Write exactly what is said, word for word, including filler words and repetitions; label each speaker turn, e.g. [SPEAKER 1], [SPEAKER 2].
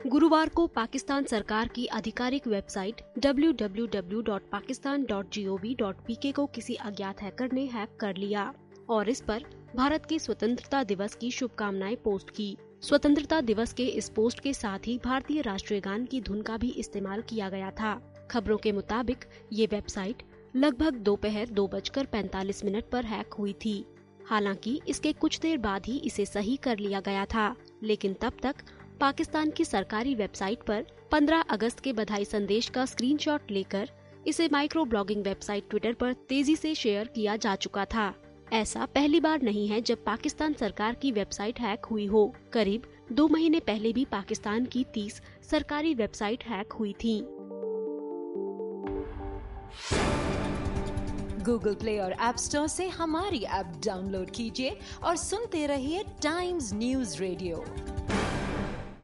[SPEAKER 1] गुरुवार को पाकिस्तान सरकार की आधिकारिक website W W W dot Pakistan dot G O V dot P K को किसी अज्ञात हैकर ने हैक कर लिया और इस पर भारत के स्वतंत्रता दिवस की शुभकामनाएं पोस्ट की। स्वतंत्रता दिवस के इस पोस्ट के साथ ही भारतीय राष्ट्रीय गान की धुन का भी इस्तेमाल किया गया था। खबरों के मुताबिक ये वेबसाइट लगभग दोपहर दो बजकर पैंतालीस मिनट पर हैक हुई थी। हालांकि इसके कुछ देर बाद ही इसे सही कर लिया गया था, लेकिन तब तक पाकिस्तान की सरकारी वेबसाइट पर पंद्रह अगस्त के बधाई संदेश का स्क्रीनशॉट लेकर इसे माइक्रो ब्लॉगिंग वेबसाइट ट्विटर पर तेजी से शेयर किया जा चुका था। ऐसा पहली बार नहीं है जब पाकिस्तान सरकार की वेबसाइट हैक हुई हो। करीब दो महीने पहले भी पाकिस्तान की तीस सरकारी वेबसाइट हैक हुई थी।
[SPEAKER 2] गूगल प्ले और ऐप स्टोर से हमारी ऐप डाउनलोड कीजिए और सुनते रहिए टाइम्स न्यूज रेडियो।